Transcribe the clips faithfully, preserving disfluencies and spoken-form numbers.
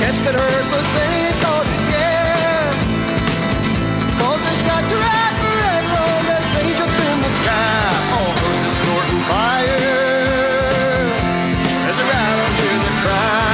Cats that hurt, but they ain't gone yet. Cause they got to ride forever on that range up in the sky. All horses snorting fire as they ride on with the cry.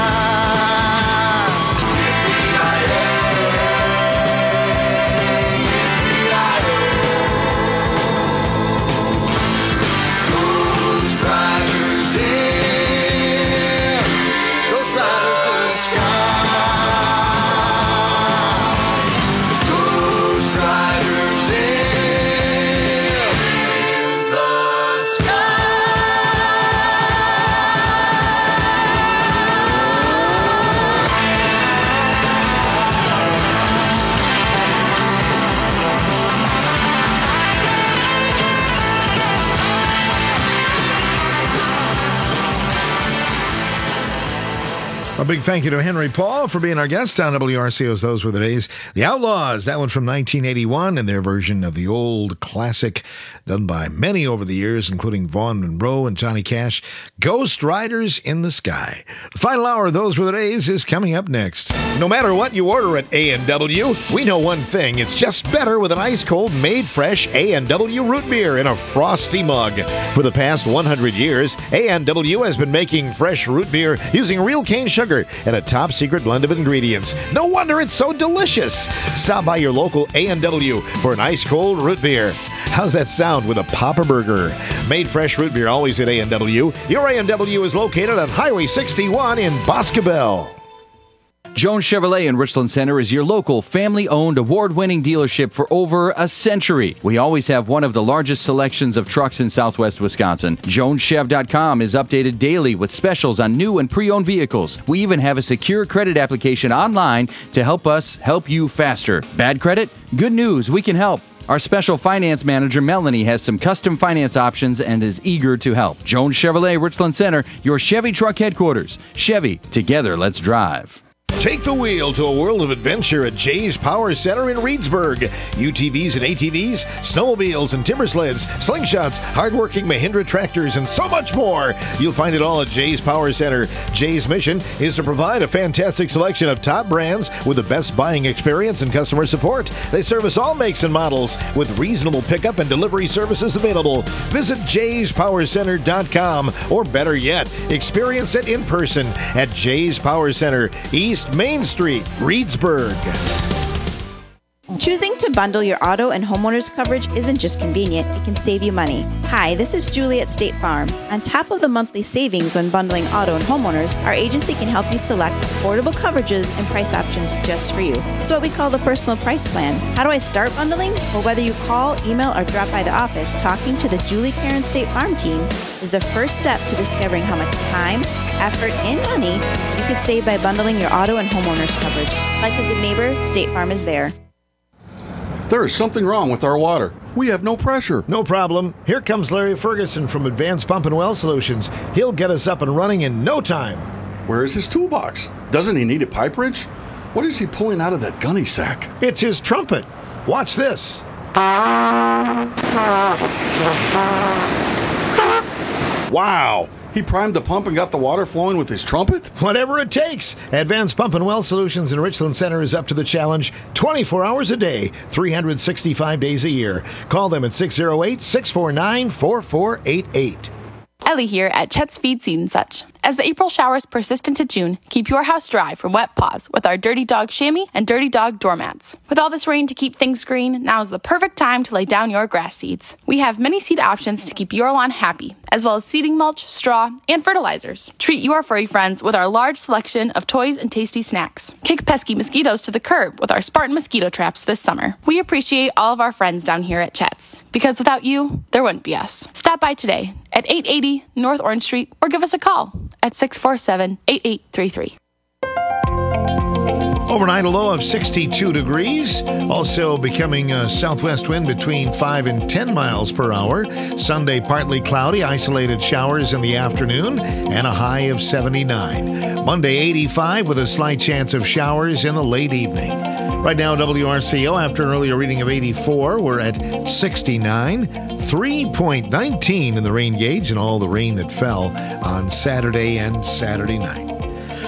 A big thank you to Henry Paul for being our guest on W R C O's Those Were the Days. The Outlaws, that one from nineteen eighty-one, and their version of the old classic done by many over the years, including Vaughn Monroe and Johnny Cash, Ghost Riders in the Sky. The final hour of Those Were the Days is coming up next. No matter what you order at A and W, we know one thing. It's just better with an ice-cold, made-fresh A and W root beer in a frosty mug. For the past one hundred years, A and W has been making fresh root beer using real cane sugar and a top-secret blend of ingredients. No wonder it's so delicious. Stop by your local A and W for an ice-cold root beer. How's that sound with a Papa Burger? Made fresh root beer always at A and W. Your A and W is located on Highway sixty-one in Boscobel. Jones Chevrolet in Richland Center is your local family-owned award-winning dealership for over a century. We always have one of the largest selections of trucks in southwest Wisconsin. Jones Chev dot com is updated daily with specials on new and pre-owned vehicles. We even have a secure credit application online to help us help you faster. Bad credit? Good news, we can help. Our special finance manager, Melanie, has some custom finance options and is eager to help. Jones Chevrolet, Richland Center, your Chevy truck headquarters. Chevy, together, let's drive. Take the wheel to a world of adventure at Jay's Power Center in Reedsburg. U T Vs and A T Vs, snowmobiles and timber sleds, slingshots, hardworking Mahindra tractors, and so much more. You'll find it all at Jay's Power Center. Jay's mission is to provide a fantastic selection of top brands with the best buying experience and customer support. They service all makes and models with reasonable pickup and delivery services available. Visit jays power center dot com, or better yet, experience it in person at Jay's Power Center, East Main Street, Reedsburg. Choosing to bundle your auto and homeowners coverage isn't just convenient, it can save you money. Hi, this is Julie at State Farm. On top of the monthly savings when bundling auto and homeowners, our agency can help you select affordable coverages and price options just for you. It's what we call the personal price plan. How do I start bundling? Well, whether you call, email, or drop by the office, talking to the Julie Karen State Farm team is the first step to discovering how much time, effort, and money you could save by bundling your auto and homeowners coverage. Like a good neighbor, State Farm is there. There is something wrong with our water. We have no pressure. No problem. Here comes Larry Ferguson from Advanced Pump and Well Solutions. He'll get us up and running in no time. Where is his toolbox? Doesn't he need a pipe wrench? What is he pulling out of that gunny sack? It's his trumpet. Watch this. Wow! He primed the pump and got the water flowing with his trumpet? Whatever it takes. Advanced Pump and Well Solutions in Richland Center is up to the challenge twenty-four hours a day, three hundred sixty-five days a year. Call them at six oh eight, six four nine, four four eight eight. Ellie here at Chet's Feed Seed and Such. As the April showers persist into June, keep your house dry from wet paws with our Dirty Dog chamois and Dirty Dog doormats. With all this rain to keep things green, now is the perfect time to lay down your grass seeds. We have many seed options to keep your lawn happy, as well as seeding mulch, straw, and fertilizers. Treat your furry friends with our large selection of toys and tasty snacks. Kick pesky mosquitoes to the curb with our Spartan mosquito traps this summer. We appreciate all of our friends down here at Chet's, because without you, there wouldn't be us. Stop by today at eight eighty North Orange Street or give us a call at six four seven, eight eight three three. Overnight, a low of sixty-two degrees. Also becoming a southwest wind between five and ten miles per hour. Sunday, partly cloudy, isolated showers in the afternoon, and a high of seventy-nine. Monday, eighty-five with a slight chance of showers in the late evening. Right now, W R C O, after an earlier reading of eighty-four, we're at sixty-nine, three point one nine in the rain gauge and all the rain that fell on Saturday and Saturday night.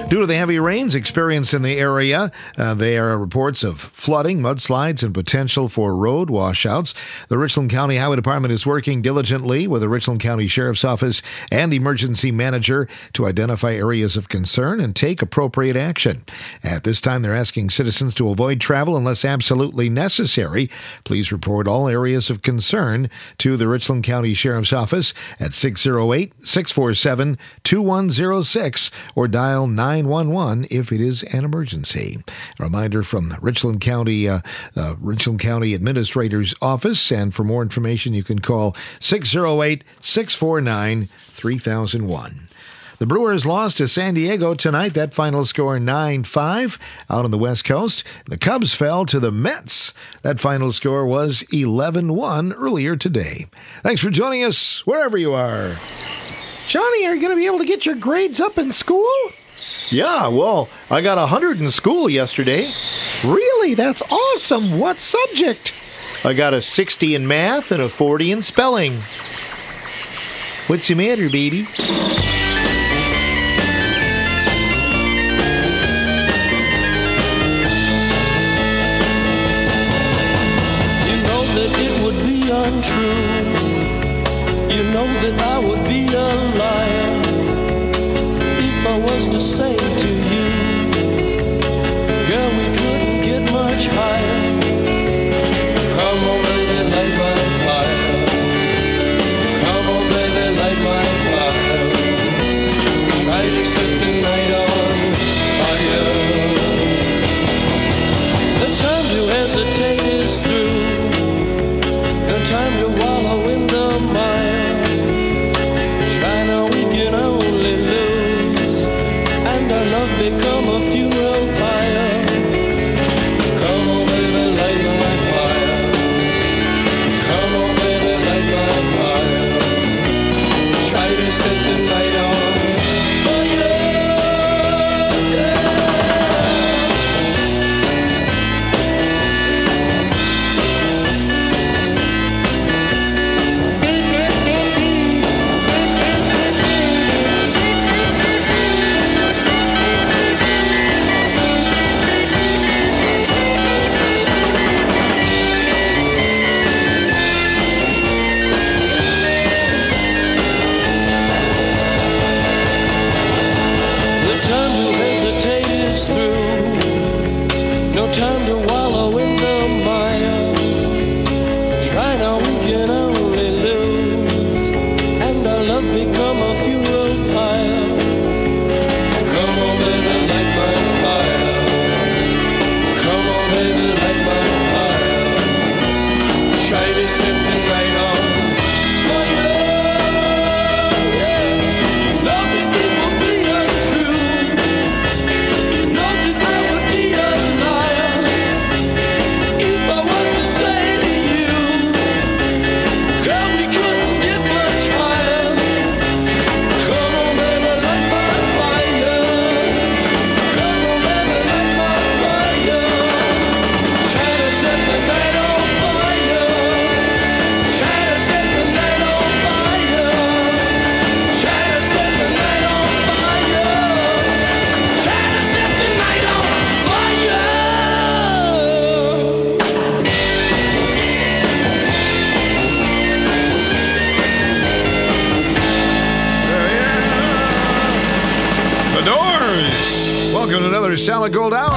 Due to the heavy rains experienced in the area, uh, there are reports of flooding, mudslides, and potential for road washouts. The Richland County Highway Department is working diligently with the Richland County Sheriff's Office and Emergency Manager to identify areas of concern and take appropriate action. At this time, they're asking citizens to avoid travel unless absolutely necessary. Please report all areas of concern to the Richland County Sheriff's Office at six oh eight, six four seven, two one oh six or dial nine one one if it is an emergency. A reminder from the Richland County uh, uh, Richland County Administrator's Office, and for more information you can call six oh eight, six four nine, three thousand one. The Brewers lost to San Diego tonight. That final score nine five out on the West Coast. The Cubs fell to the Mets. That final score was eleven one earlier today. Thanks for joining us wherever you are. Johnny, are you going to be able to get your grades up in school? Yeah, well, I got one hundred in school yesterday. Really? That's awesome. What subject? I got a sixty in math and a forty in spelling. What's the matter, baby? Untrue. You know that I would be a liar if I was to say to you, girl, we couldn't get much higher. Come on, baby, light my fire. Come on, baby, light my fire. Try to set the night on fire. The time to hesitate is through. No time to wallow in the mire. China, we can only lose, and our love become a funeral pyre. Come on, baby, light my fire. Come on, baby, light my fire. Try to set the night on fire. Time to wallow in the mire. Try now, we can only lose, and our love become a funeral pyre. Come on, baby, light my fire. Come on, baby, light my fire. Try to set the night on fire. Yeah. You know that it will be untrue. You know that I would be a Welcome to another Solid Gold Hour.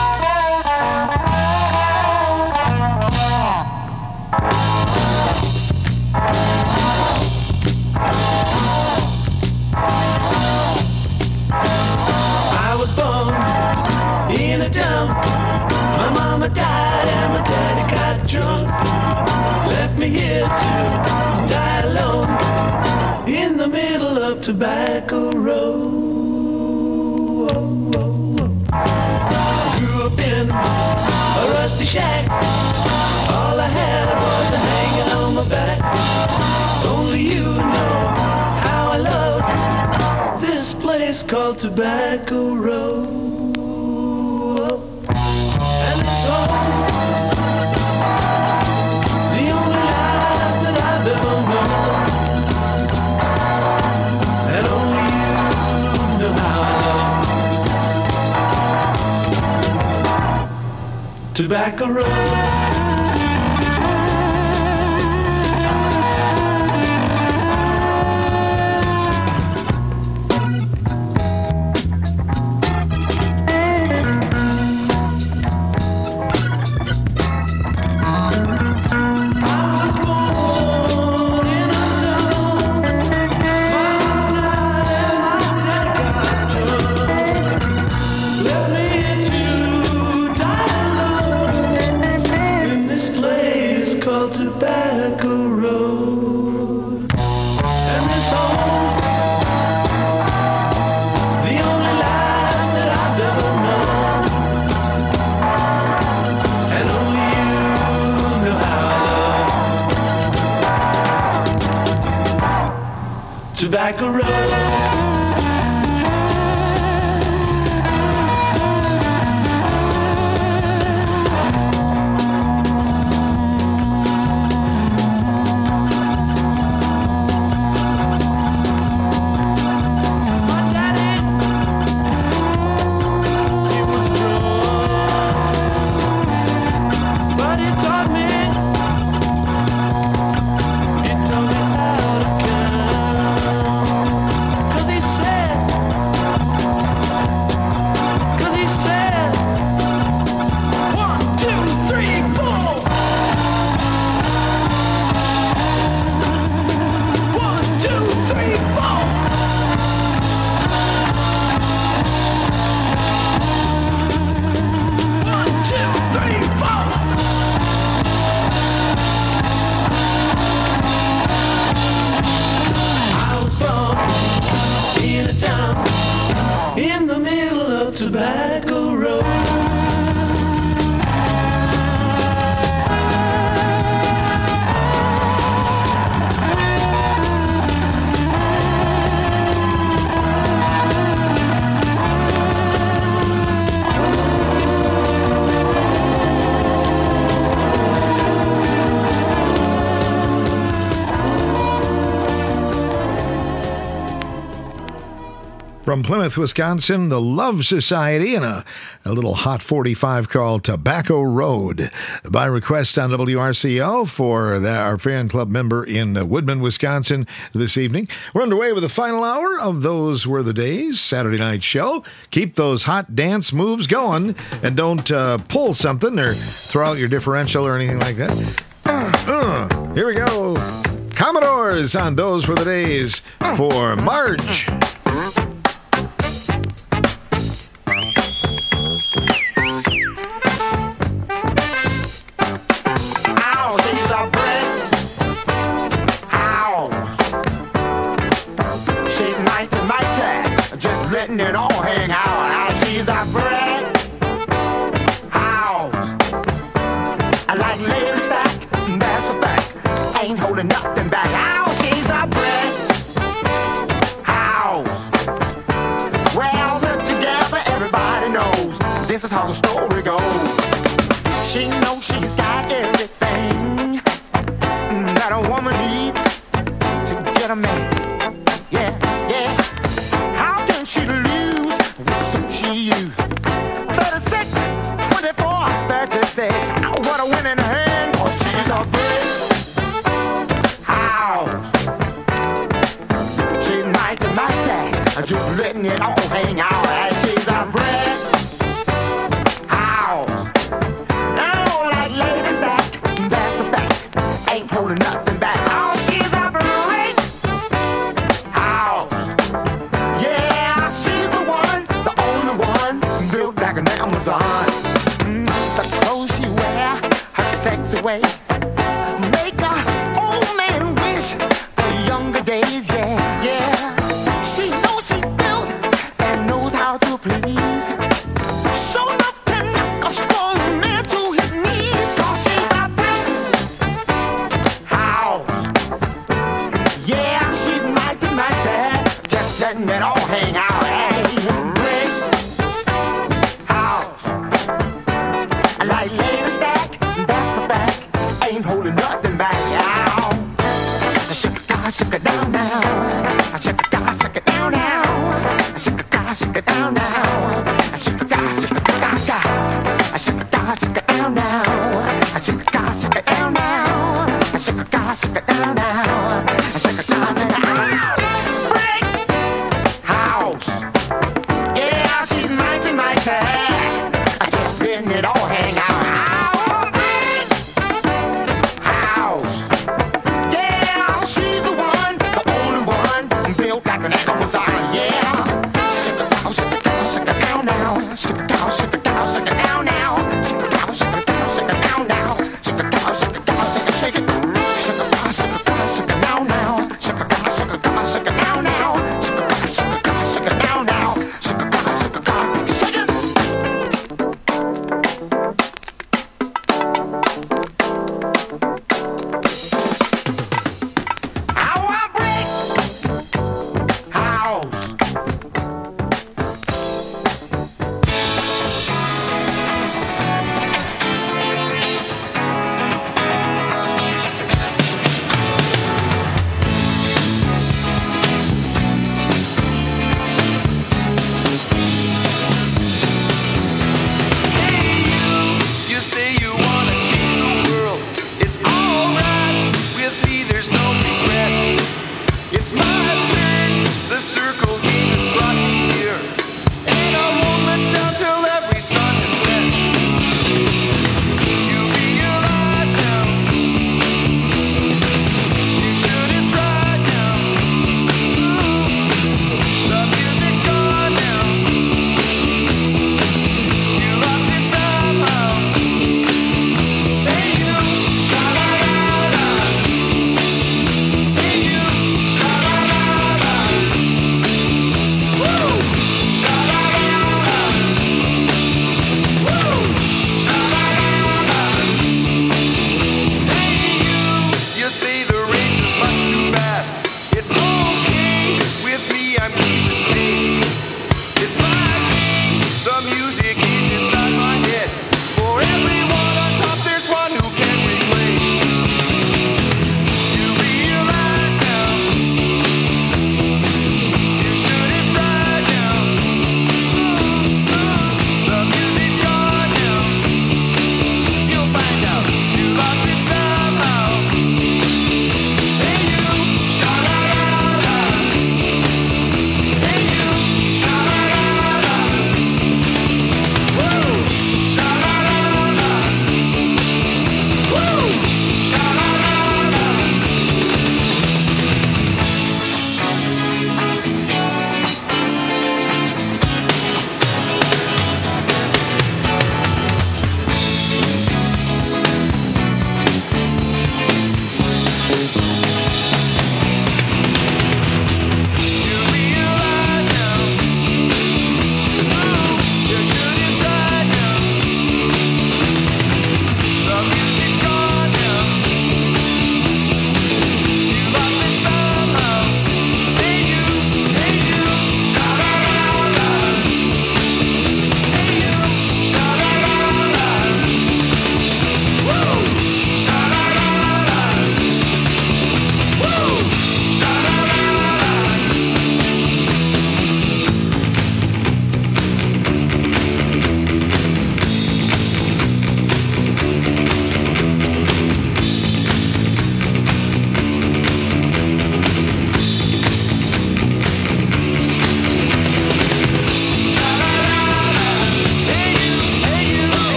I was born in a town. My mama died and my daddy got drunk. Left me here to die alone in the middle of Tobacco Road. Grew up in a rusty shack. All I had was a hanging on my back. Only you know how I love this place called Tobacco Road. And it's home, the only life that I've ever known. And only you know how I love tobacco road. Tobacco Road, and this home, the only life that I've ever known, and only you know how to love. Tobacco Road. In the middle of Tobacco Road. From Plymouth, Wisconsin, the Love Society, and a, a little Hot forty-five called Tobacco Road. By request on W R C O for the, our fan club member in uh, Woodman, Wisconsin this evening. We're underway with the final hour of Those Were the Days, Saturday night show. Keep those hot dance moves going and don't uh, pull something or throw out your differential or anything like that. Uh, uh, here we go. Commodores on Those Were the Days for Marge. Letting it all hang out. Now she's a brick house. I like lady stack, that's a fact. Ain't holding nothing back. Now she's a brick house. Well, put together, everybody knows this is how the story goes. She knows she's got everything that a woman needs to get a man. Yeah, yeah. She lose with the suit she used. thirty-six, twenty-four, thirty-six. What a winning hand, cause she's a brick house. She's mighty, mighty, just letting it all hang out. And she's a brick house. I don't like lady stack, that's a fact. Ain't holding nothing back. Oh, she's a brick house. She's the one, the only one, built like an Amazon. Mm, the clothes she wear, her sexy ways, make a old man wish for younger days. Yeah, yeah. She knows she's built and knows how to please. Show enough to knock a strong man to his knees. Cause she's a brick house. Yeah, she's mighty, mighty, just letting it all hang out. Shake it down now, shake it down, shake it down now, shake it down, shake it down now, shake it down, shake it down now, shake it down, shake it down now.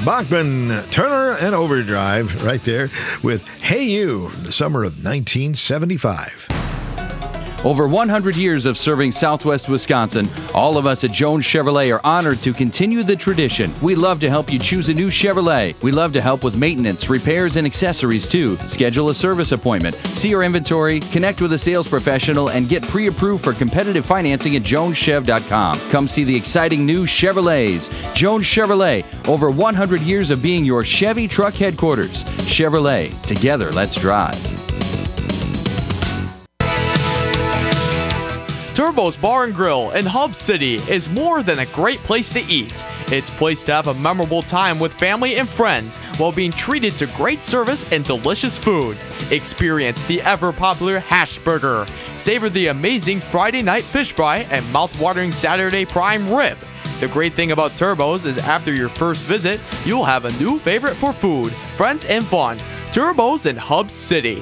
Bachman, Turner, and Overdrive right there with Hey You, the summer of nineteen seventy-five. Over one hundred years of serving Southwest Wisconsin, all of us at Jones Chevrolet are honored to continue the tradition. We love to help you choose a new Chevrolet. We love to help with maintenance, repairs, and accessories too. Schedule a service appointment, see our inventory, connect with a sales professional, and get pre-approved for competitive financing at jones chev dot com. Come see the exciting new Chevrolets. Jones Chevrolet, over one hundred years of being your Chevy truck headquarters. Chevrolet, together let's drive. Turbo's Bar and Grill in Hub City is more than a great place to eat. It's a place to have a memorable time with family and friends while being treated to great service and delicious food. Experience the ever-popular hash burger. Savor the amazing Friday night fish fry and mouth-watering Saturday prime rib. The great thing about Turbo's is after your first visit, you'll have a new favorite for food, friends, and fun. Turbo's in Hub City.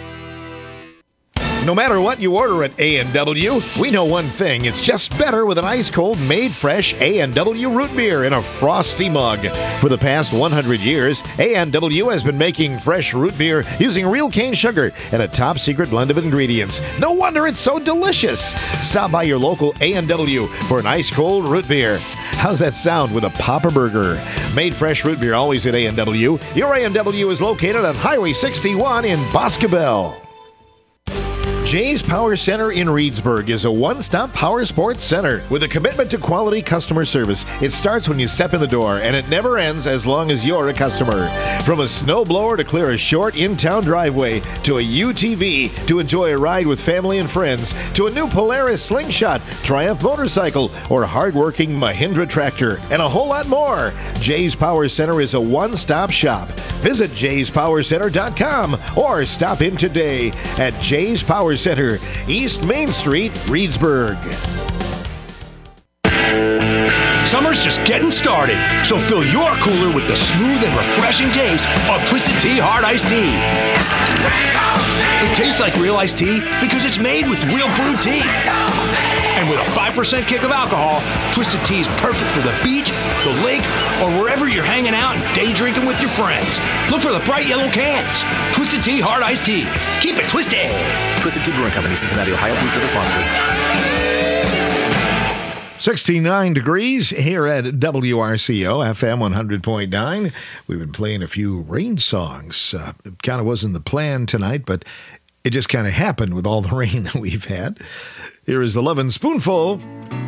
No matter what you order at A and W, we know one thing. It's just better with an ice-cold, made-fresh A and W root beer in a frosty mug. For the past one hundred years, A and W has been making fresh root beer using real cane sugar and a top-secret blend of ingredients. No wonder it's so delicious. Stop by your local A and W for an ice-cold root beer. How's that sound with a Papa Burger? Made fresh root beer always at A and W. Your A and W is located on Highway sixty-one in Boscobel. Jay's Power Center in Reedsburg is a one-stop power sports center with a commitment to quality customer service. It starts when you step in the door, and it never ends as long as you're a customer. From a snowblower to clear a short in-town driveway, to a U T V to enjoy a ride with family and friends, to a new Polaris Slingshot, Triumph motorcycle, or hard-working Mahindra tractor, and a whole lot more. Jay's Power Center is a one-stop shop. Visit jays power center dot com or stop in today at Jay's Power Center, East Main Street, Reedsburg. Summer's just getting started, so fill your cooler with the smooth and refreshing taste of Twisted Tea Hard Iced Tea. It tastes like real iced tea because it's made with real brewed tea. And with a five percent kick of alcohol, Twisted Tea is perfect for the beach, the lake, or wherever you're hanging out and day drinking with your friends. Look for the bright yellow cans. Twisted Tea Hard Iced Tea. Keep it twisted. Twisted Tea Brewing Company, Cincinnati, Ohio. Please drink responsibly. sixty-nine degrees here at W R C O, F M one hundred point nine. We've been playing a few rain songs. Uh, it kind of wasn't the plan tonight, but it just kind of happened with all the rain that we've had. Here is the Lovin' Spoonful.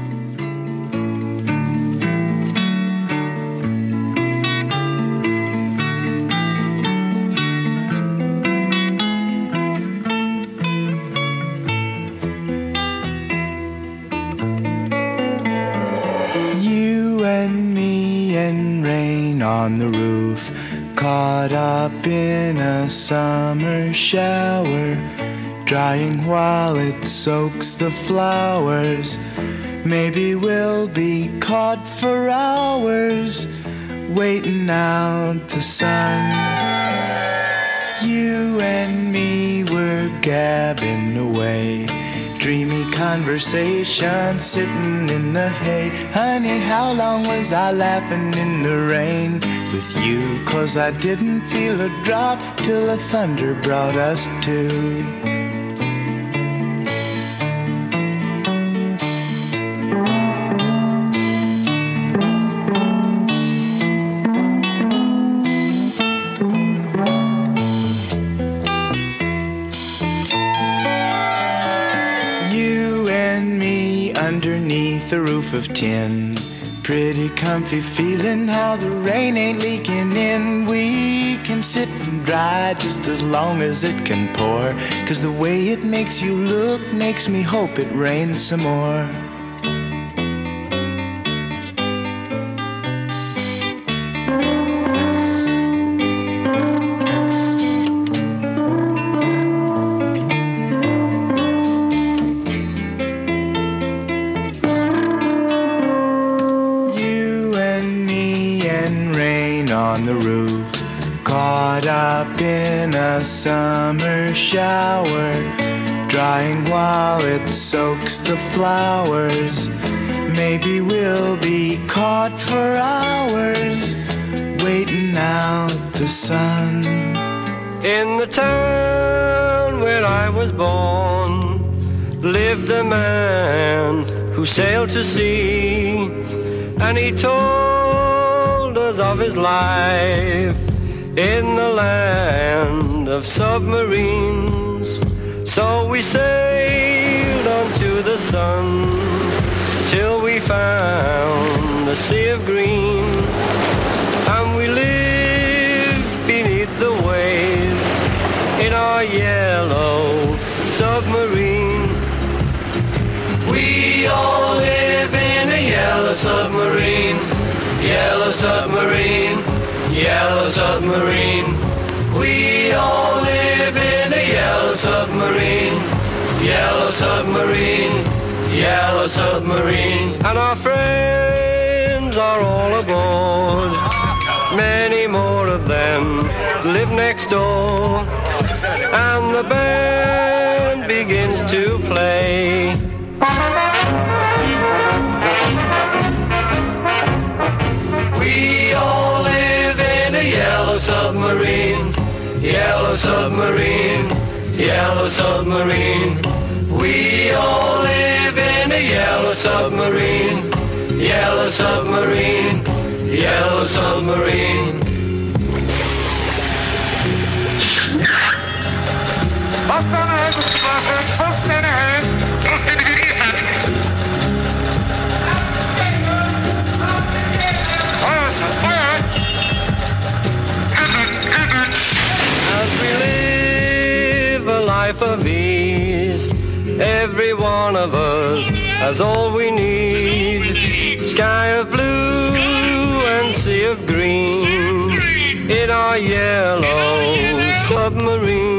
You and me and rain on the roof, caught up in a summer shower, drying while it soaks the flowers. Maybe we'll be caught for hours, waiting out the sun. You and me were gabbing away, dreamy conversation sitting in the hay. Honey, how long was I laughing in the rain with you? 'Cause I didn't feel a drop till the thunder brought us to. The roof of tin, pretty comfy feeling how the rain ain't leaking in. We can sit and dry just as long as it can pour, 'cause the way it makes you look makes me hope it rains some more. On the roof, caught up in a summer shower, drying while it soaks the flowers. Maybe we'll be caught for hours, waiting out the sun. In the town where I was born lived a man who sailed to sea, and he told us of his life in the land of submarines. So we sailed on to the sun till we found the sea of green, and we lived beneath the waves in our yellow submarine. We all live in a yellow submarine, yellow submarine, yellow submarine. We all live in a yellow submarine, yellow submarine, yellow submarine. And our friends are all aboard. Many more of them live next door, and the band begins to play. We all live in a yellow submarine, yellow submarine, yellow submarine. We all live in a yellow submarine, yellow submarine, yellow submarine. As we live a life of ease, every one of us has all we need. Sky of blue and sea of green in our yellow submarine.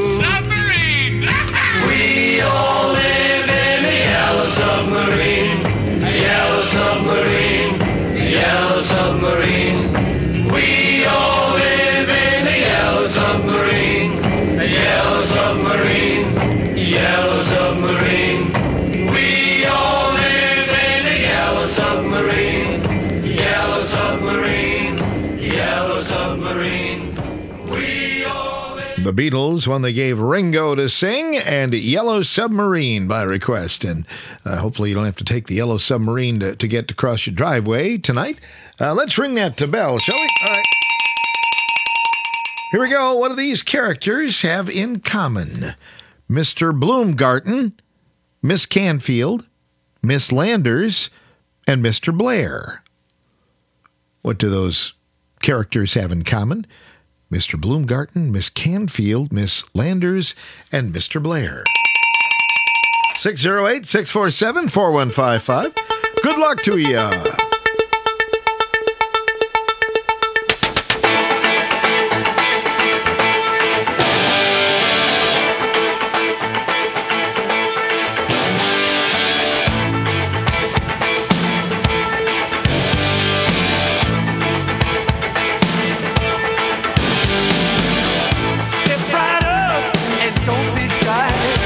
We all live in a yellow submarine, a yellow submarine, a yellow submarine. We all live in a yellow submarine, a yellow submarine, yellow submarine. We all live in a yellow submarine, yellow submarine, yellow submarine. We all live. The Beatles, one they gave Ringo to sing, and Yellow Submarine by request. And uh, hopefully you don't have to take the Yellow Submarine to, to get across your driveway tonight. Uh, let's ring that to bell, shall we? All right. Here we go. What do these characters have in common? Mister Bloomgarten, Miss Canfield, Miss Landers, and Mister Blair. What do those characters have in common? Mister Bloomgarten, Miss Canfield, Miss Landers, and Mister Blair. six oh eight, six four seven, four one five five. Good luck to ya.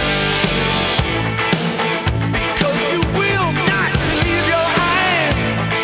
Because you will not leave your eyes.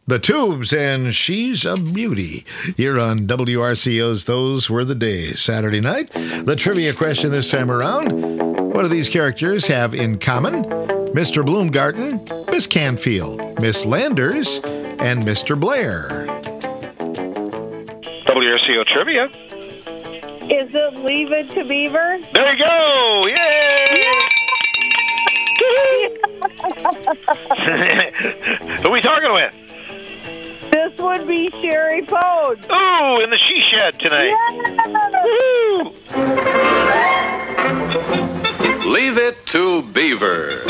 The Tubes and She's a Beauty here on W R C O's Those Were the Days. Saturday night, the trivia question this time around. What do these characters have in common? Mister Bloomgarten, Miss Canfield, Miss Landers, and Mister Blair. W R C O Trivia. Is it Leave It to Beaver? There you go! Yay! Who are we talking with? This would be Sherry Pode. Ooh, in the she shed tonight. Yeah. Leave It to Beaver.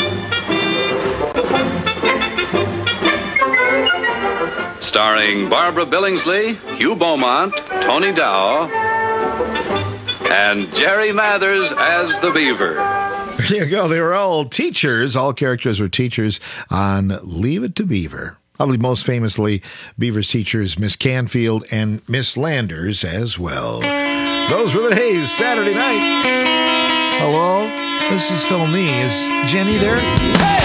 Starring Barbara Billingsley, Hugh Beaumont, Tony Dow, and Jerry Mathers as the Beaver. There you go. They were all teachers. All characters were teachers on Leave It to Beaver. Probably most famously, Beaver's teachers, Miss Canfield and Miss Landers as well. Those were the Days, Saturday night. Hello, this is Phil Nee. Is Jenny there? Hey!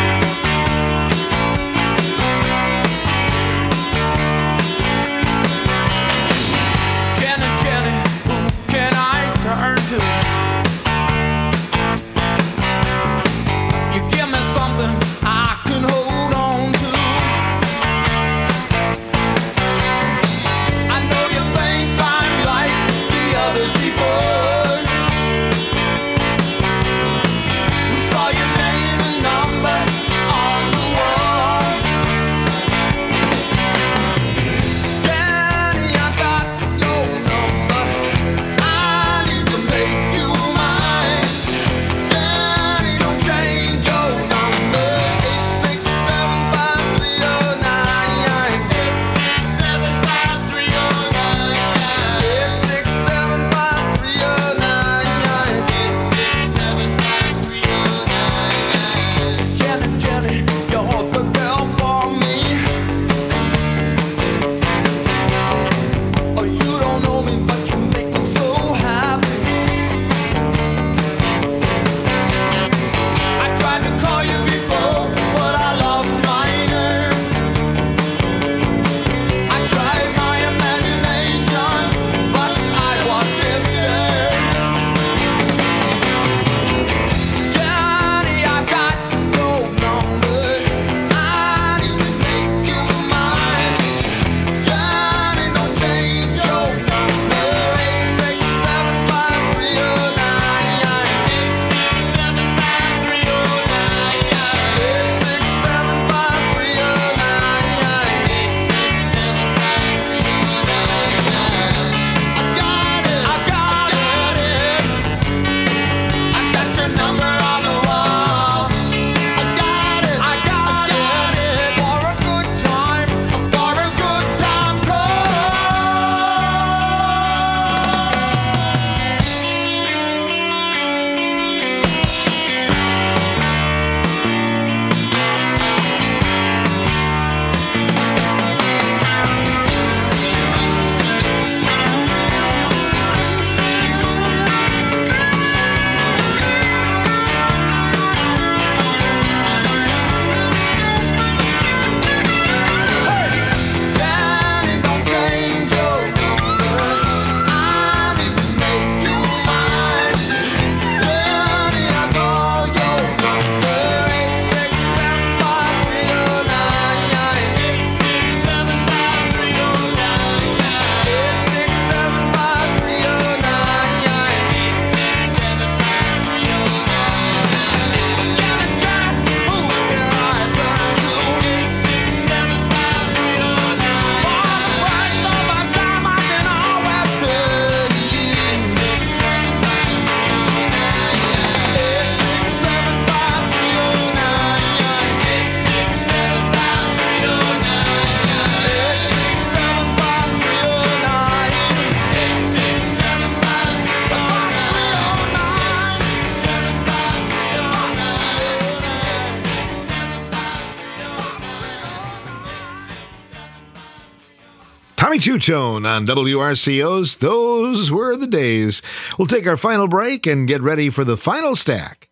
Tommy Tutone on W R C O's Those Were the Days. We'll take our final break and get ready for the final stack.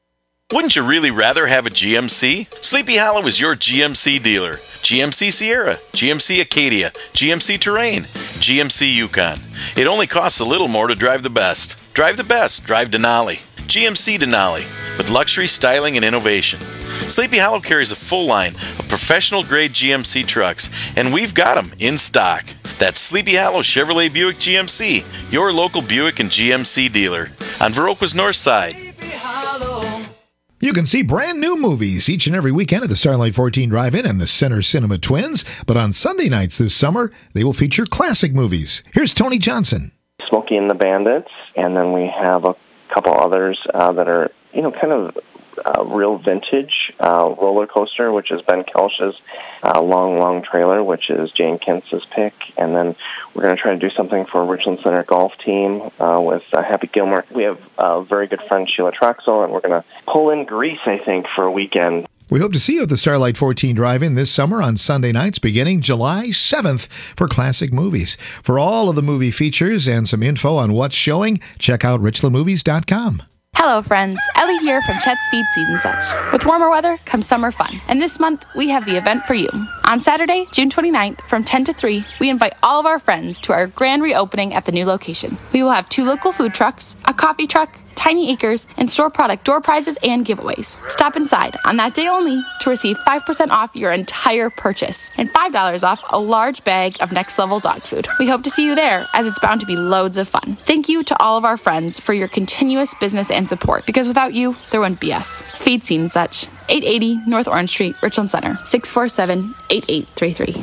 Wouldn't you really rather have a G M C? Sleepy Hollow is your G M C dealer. G M C Sierra, G M C Acadia, G M C Terrain, G M C Yukon. It only costs a little more to drive the best. Drive the best. Drive Denali. G M C Denali, with luxury, styling, and innovation. Sleepy Hollow carries a full line of professional-grade G M C trucks, and we've got them in stock. That's Sleepy Hollow Chevrolet Buick G M C, your local Buick and G M C dealer on Viroqua's north side. You can see brand new movies each and every weekend at the Starlight fourteen Drive-In and the Center Cinema Twins, but on Sunday nights this summer, they will feature classic movies. Here's Tony Johnson. Smokey and the Bandits, and then we have a couple others uh, that are, you know, kind of uh, real vintage. Uh, Roller Coaster, which is Ben Kelsch's uh, Long, Long Trailer, which is Jane Kintz's pick. And then we're going to try to do something for Richland Center golf team uh, with uh, Happy Gilmore. We have a very good friend, Sheila Troxel, and we're going to pull in Greece, I think, for a weekend. We hope to see you at the Starlight fourteen Drive-In this summer on Sunday nights beginning July seventh for classic movies. For all of the movie features and some info on what's showing, check out richland movies dot com. Hello, friends. Ellie here from Chet's Feed Seed and Such. With warmer weather comes summer fun, and this month we have the event for you. On Saturday, June twenty-ninth, from ten to three, we invite all of our friends to our grand reopening at the new location. We will have two local food trucks, a coffee truck, Tiny Acres, and store product door prizes and giveaways. Stop inside on that day only to receive five percent off your entire purchase and five dollars off a large bag of Next Level dog food. We hope to see you there, as it's bound to be loads of fun. Thank you to all of our friends for your continuous business and support, because without you, there wouldn't be us. It's Feed Seed and Such, eight eighty North Orange Street, Richland Center, six four seven, eight eight three three.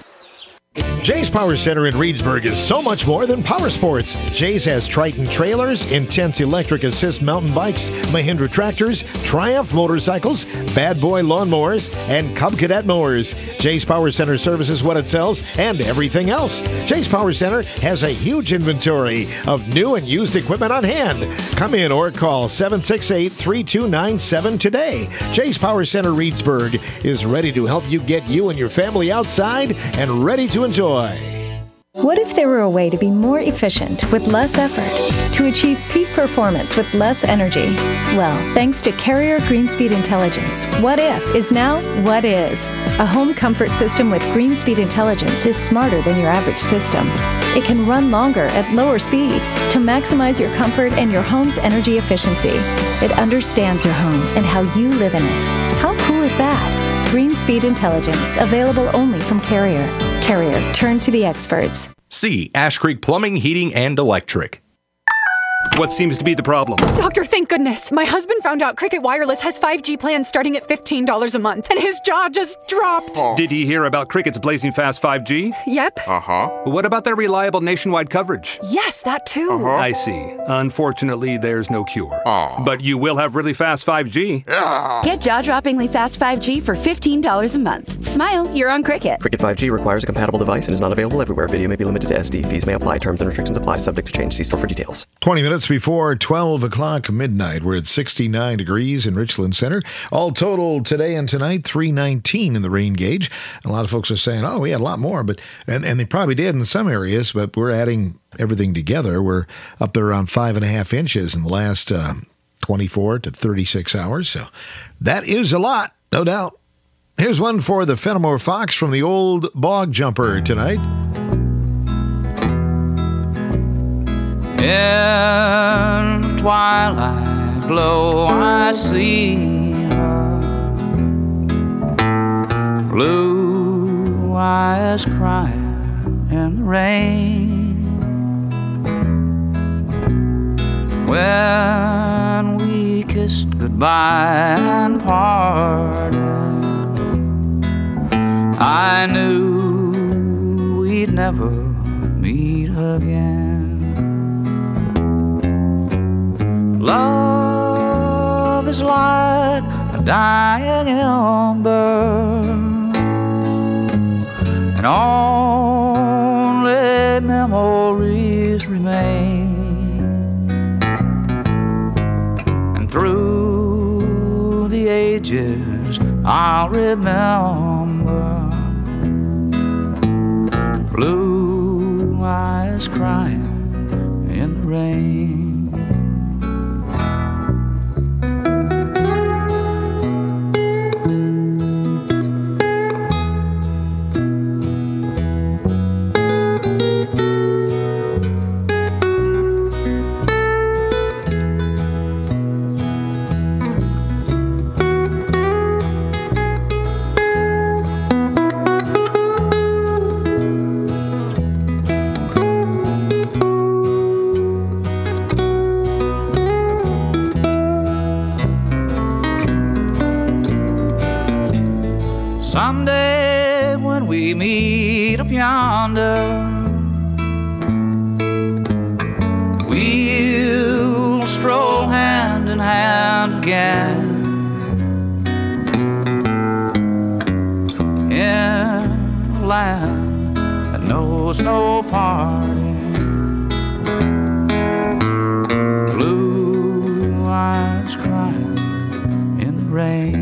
Jay's Power Center in Reedsburg is so much more than power sports. Jay's has Triton trailers, Intense electric assist mountain bikes, Mahindra tractors, Triumph motorcycles, Bad Boy lawnmowers, and Cub Cadet mowers. Jay's Power Center services what it sells and everything else. Jay's Power Center has a huge inventory of new and used equipment on hand. Come in or call seven six eight, three two nine seven today. Jay's Power Center Reedsburg is ready to help you get you and your family outside and ready to enjoy. What if there were a way to be more efficient with less effort, to achieve peak performance with less energy? Well, thanks to Carrier Greenspeed Intelligence, What If is now What Is. A home comfort system with Greenspeed Intelligence is smarter than your average system. It can run longer at lower speeds to maximize your comfort and your home's energy efficiency. It understands your home and how you live in it. How cool is that? Greenspeed Intelligence, available only from Carrier. Carrier, turn to the experts. C. Ash Creek Plumbing, Heating, and Electric. What seems to be the problem? Doctor, thank goodness. My husband found out Cricket Wireless has five G plans starting at fifteen dollars a month, and his jaw just dropped. Did he hear about Cricket's blazing fast five G? Yep. Uh-huh. What about their reliable nationwide coverage? Yes, that too. Uh-huh. I see. Unfortunately, there's no cure. Aww. But you will have really fast five G. Get jaw-droppingly fast five G for fifteen dollars a month. Smile, you're on Cricket. Cricket five G requires a compatible device and is not available everywhere. Video may be limited to S D. Fees may apply. Terms and restrictions apply. Subject to change. See store for details. twenty minutes before twelve o'clock midnight. We're at sixty-nine degrees in Richland Center. All total today and tonight, three nineteen in the rain gauge. A lot of folks are saying, oh, we had a lot more, but and, and they probably did in some areas, but we're adding everything together. We're up there around five and a half inches in the last uh, twenty-four to thirty-six hours. So that is a lot, no doubt. Here's one for the Fenimore Fox from the Old Bog Jumper tonight. In twilight glow I see her, blue eyes crying in the rain. When we kissed goodbye and parted, I knew we'd never meet again. Love is like a dying ember, and only memories remain. And through the ages I'll remember blue eyes crying in the rain. Someday when we meet up yonder, we'll stroll hand in hand again in a land that knows no parting. Blue eyes crying in the rain.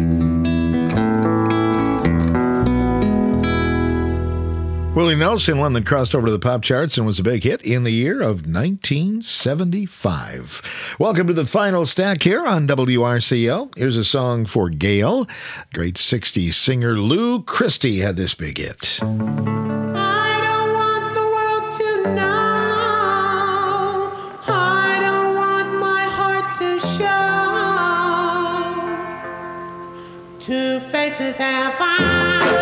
Willie Nelson, one that crossed over to the pop charts and was a big hit in the year of nineteen seventy-five. Welcome to the final stack here on W R C O. Here's a song for Gail. Great sixties singer Lou Christie had this big hit. I don't want the world to know. I don't want my heart to show. Two faces have I.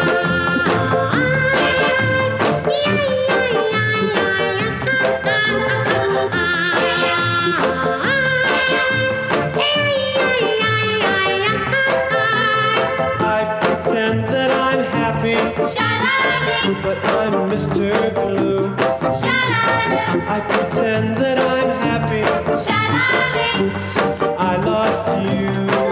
But I'm Mister Blue. I pretend that I'm happy since I lost you.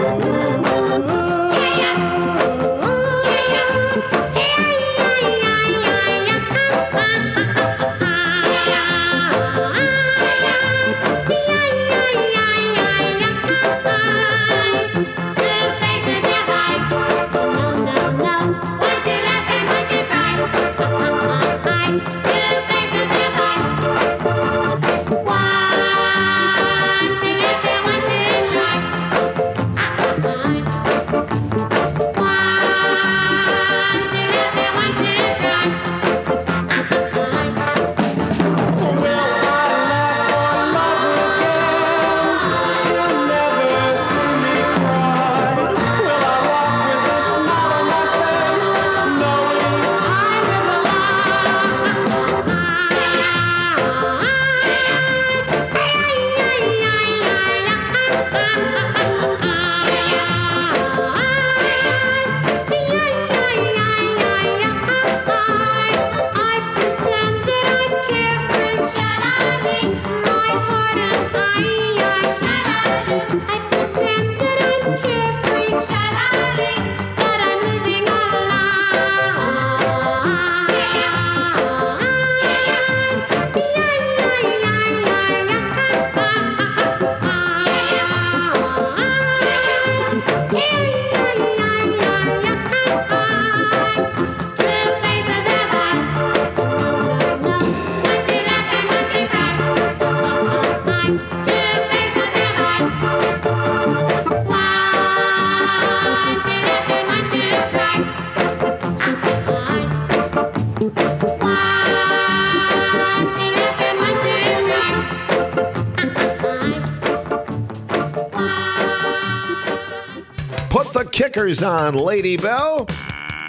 Kickers on, Lady Bell. It's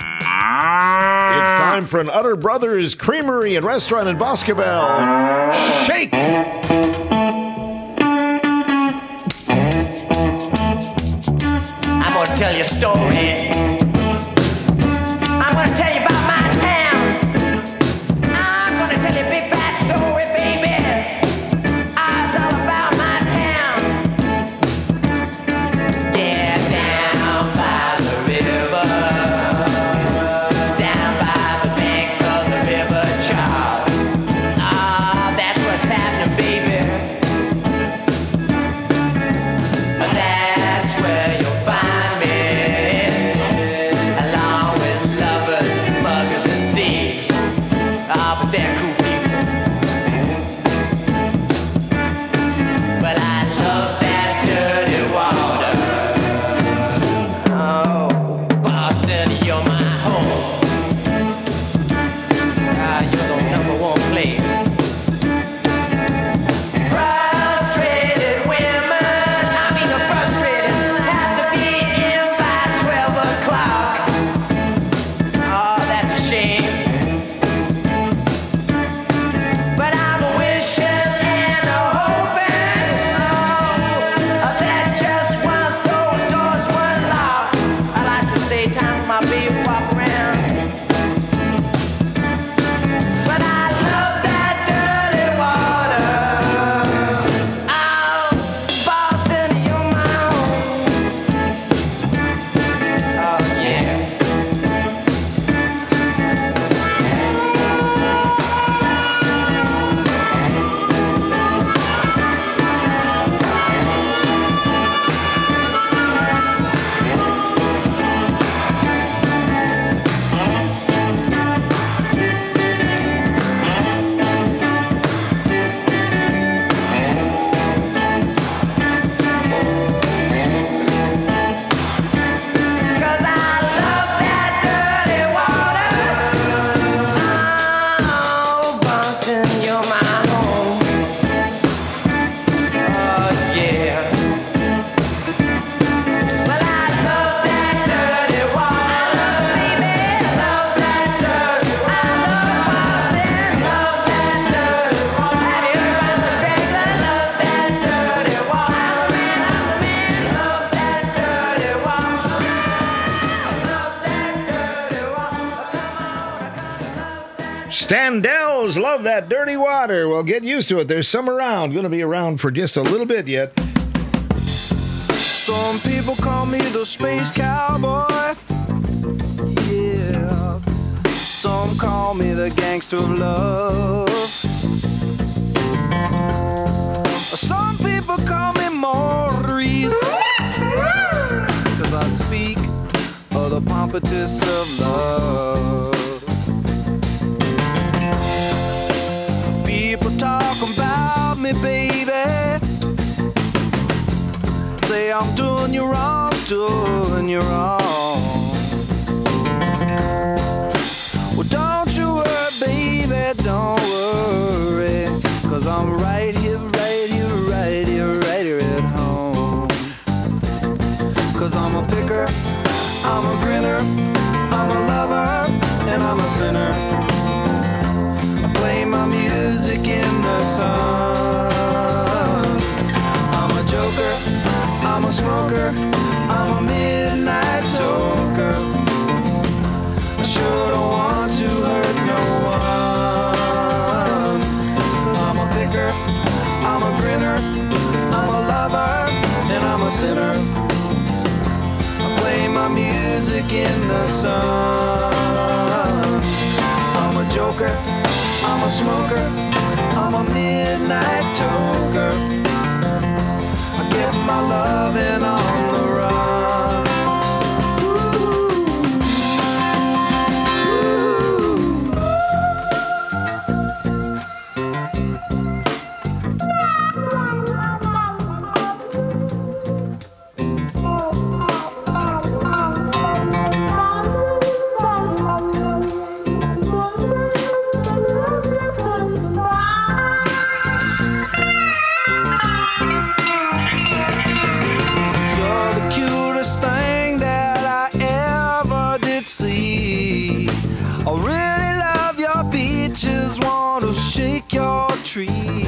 time for an Utter Brothers Creamery and Restaurant in Boscobel. Shake! I'm gonna tell you a story. I'm gonna tell you about my town. I'm gonna tell you a big fat story, baby. It's all about my town. Yeah, down by the river, down by the banks of the River Charles. Ah, that's what's happening, baby. That's where you'll find me. Standells, love that dirty water. Well, get used to it. There's some around. Going to be around for just a little bit yet. Some people call me the space cowboy. Yeah. Some call me the gangster of love. Some people call me Maurice, 'cause I speak of the pompatus of love. People talk about me, baby. Say I'm doing you wrong, doing you wrong. Well, don't you worry, baby, don't worry, 'cause I'm right here, right here, right here, right here at home. 'Cause I'm a picker, I'm a grinner, I'm a lover, and I'm a sinner. I play my music in the sun. I'm a joker, I'm a smoker, I'm a midnight toker. I sure don't want to hurt no one. I'm a picker, I'm a grinner, I'm a lover, and I'm a sinner. I play my music in the sun. I'm a joker, I'm a smoker, I'm a midnight toker. I get my loving on the run. Shake your tree.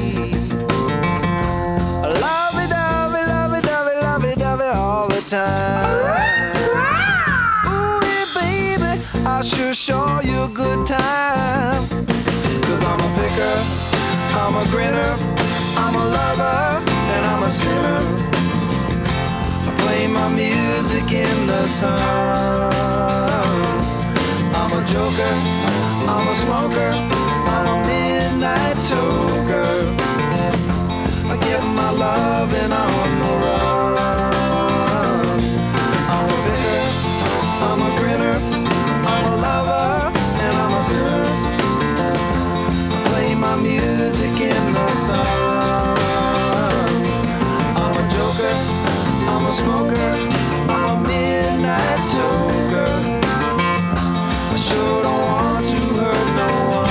Lovey dovey, lovey dovey, lovey dovey all the time. Ooh, yeah, baby, I'll sure show you a good time. 'Cause I'm a picker, I'm a grinner, I'm a lover, and I'm a sinner. I play my music in the sun. I'm a joker, I'm a smoker, I'm a midnight toker. I get my loving on the run. I'm a picker, I'm a grinner, I'm a lover, and I'm a sinner. I play my music in the sun. I'm a joker, I'm a smoker, I'm a midnight toker. I sure don't want to hurt no one.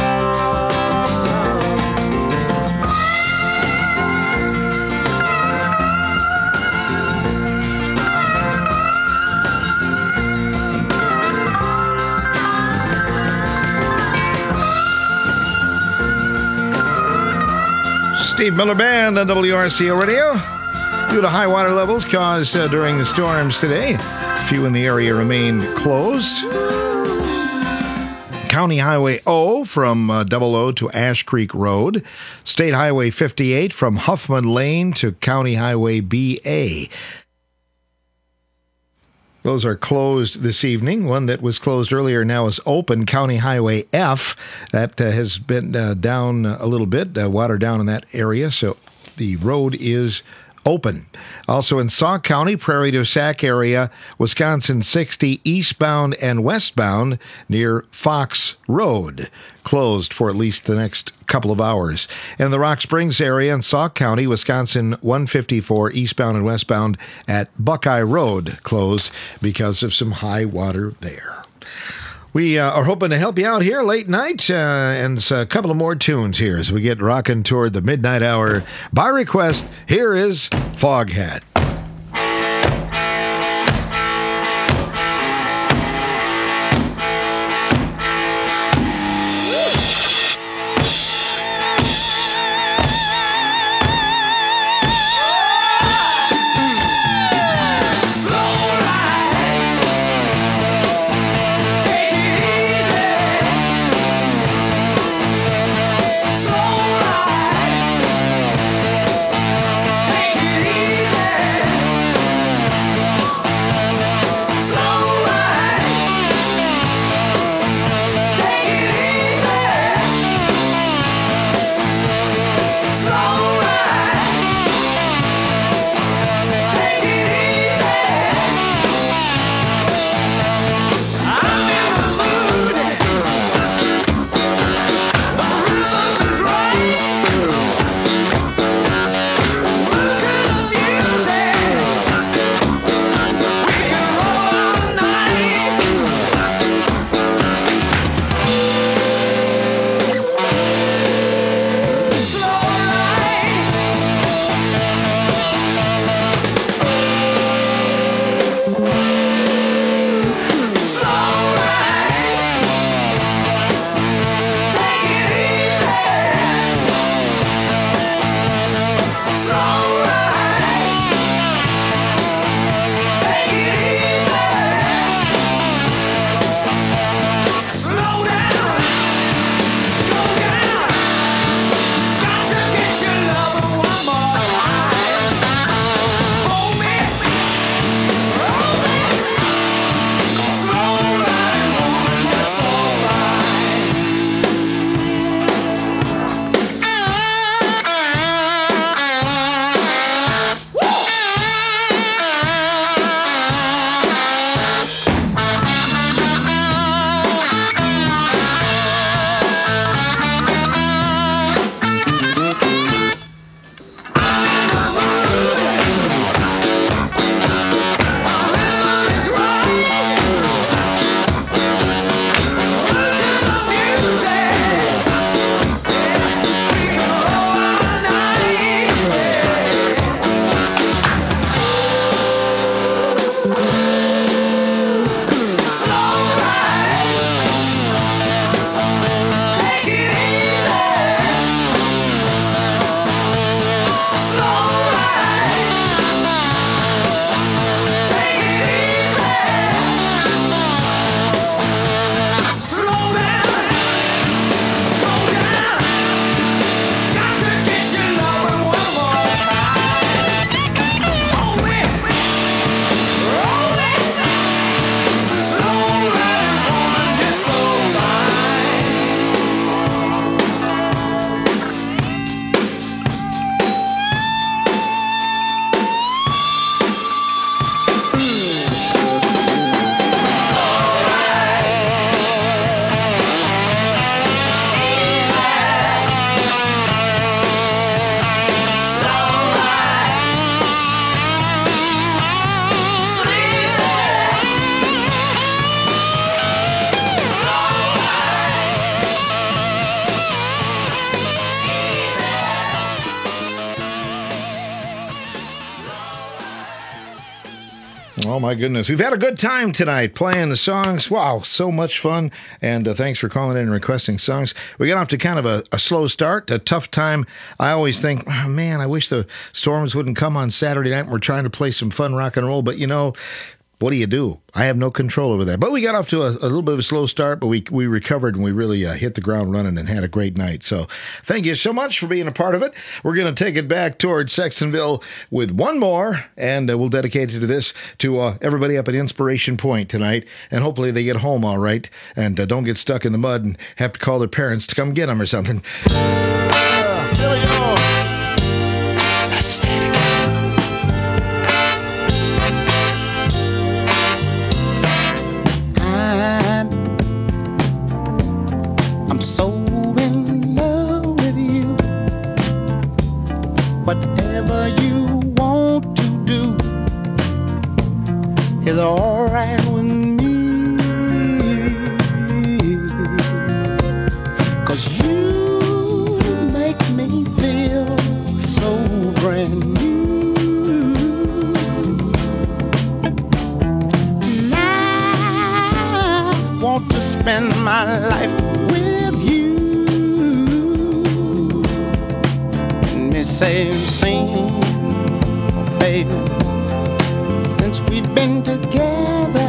Steve Miller Band on W R C O Radio. Due to high water levels caused uh, during the storms today, a few in the area remain closed. County Highway O from uh, Double O to Ash Creek Road. State Highway fifty-eight from Huffman Lane to County Highway B A. Those are closed this evening. One that was closed earlier now is open. County Highway F, that uh, has been uh, down a little bit, uh, water down in that area, so the road is open. Also in Sauk County, Prairie du Sac area, Wisconsin sixty eastbound and westbound near Fox Road, closed for at least the next couple of hours. In the Rock Springs area in Sauk County, Wisconsin one fifty-four eastbound and westbound at Buckeye Road, closed because of some high water there. We uh, are hoping to help you out here late night, uh, and a couple of more tunes here as we get rocking toward the midnight hour. By request, here is Foghat. Take it easy. Oh, my goodness. We've had a good time tonight playing the songs. Wow, so much fun. And uh, thanks for calling in and requesting songs. We got off to kind of a, a slow start, a tough time. I always think, oh, man, I wish the Storms wouldn't come on Saturday night. We're trying to play some fun rock and roll. But, you know, what do you do? I have no control over that. But we got off to a, a little bit of a slow start, but we we recovered and we really uh, hit the ground running and had a great night. So thank you so much for being a part of it. We're going to take it back towards Sextonville with one more, and uh, we'll dedicate it to this to uh, everybody up at Inspiration Point tonight. And hopefully they get home all right and uh, don't get stuck in the mud and have to call their parents to come get them or something. Uh, here we go. I'm so in love with you. Whatever you want to do is all right with me. 'Cause you make me feel so brand new. And I want to spend my life with you. Say, sing, baby, since we've been together.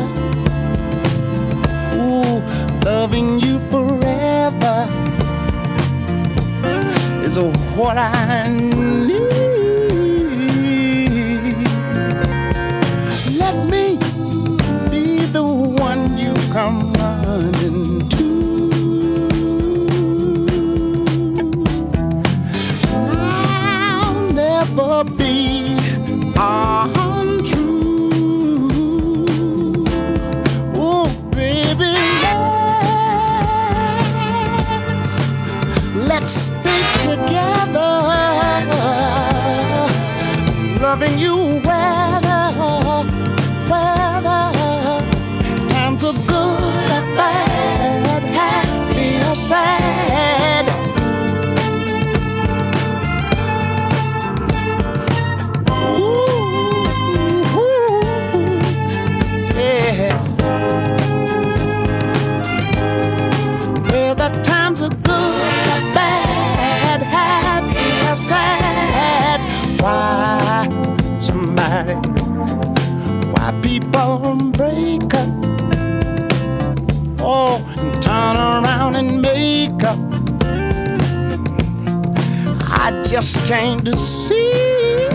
Ooh, loving you forever is what I need. Let me be the one you come running to. Never be untrue. Oh, baby, let's, let's stay together. Loving you weather, weather. Times are good or bad, happy or sad. Times are good or bad, happy or sad. Why somebody, why people break up, oh, and turn around and make up? I just can't see.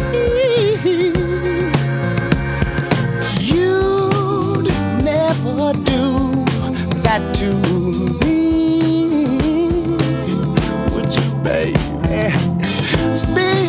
You'd never do that to me. Baby, speak.